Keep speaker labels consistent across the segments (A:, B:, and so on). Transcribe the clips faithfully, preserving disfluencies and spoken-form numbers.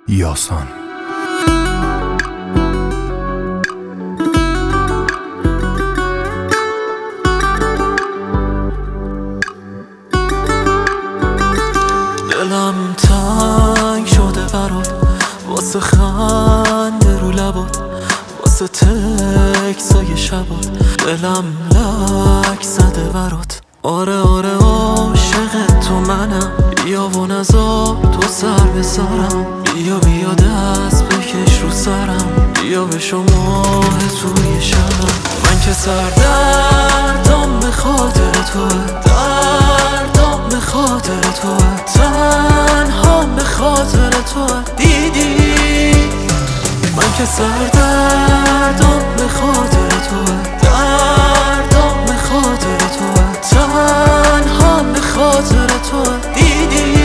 A: یاسان.
B: دلم تنگ شده برات، واسه خنده رو لبات، واسه تکسای شبات. دلم لک زده برات، آره آره عاشق تو منم. بیا و نزار تو سر به سرم، بیا بیا دست بکش رو سرم، بیا به شما توی شبم. من که سردردم به خاطر توه، دردم به خاطر توه، تنها به خاطر توه. دیدی من که سردردم به خاطر توه، دردم به خاطر توه، تنها به خاطر توه. دیدی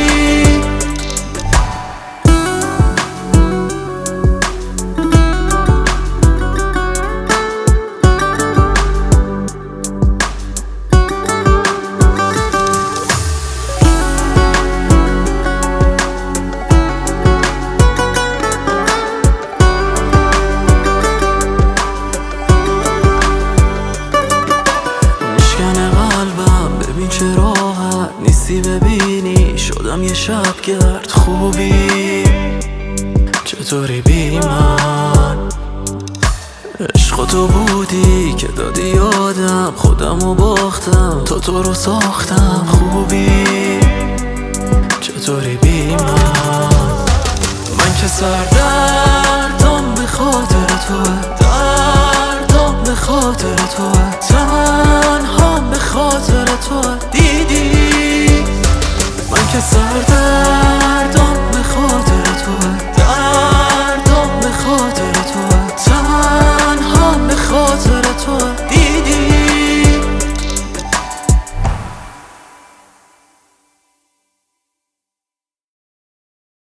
B: چه راحت نیستی ببینی شدم یه شب گرد. خوبی چطوری بی من؟ عشق تو بودی که دادی یادم، خودمو باختم تا تو رو ساختم. خوبی چطوری بی من؟ من که سردردم به خاطر توه، دردم به خاطر توه،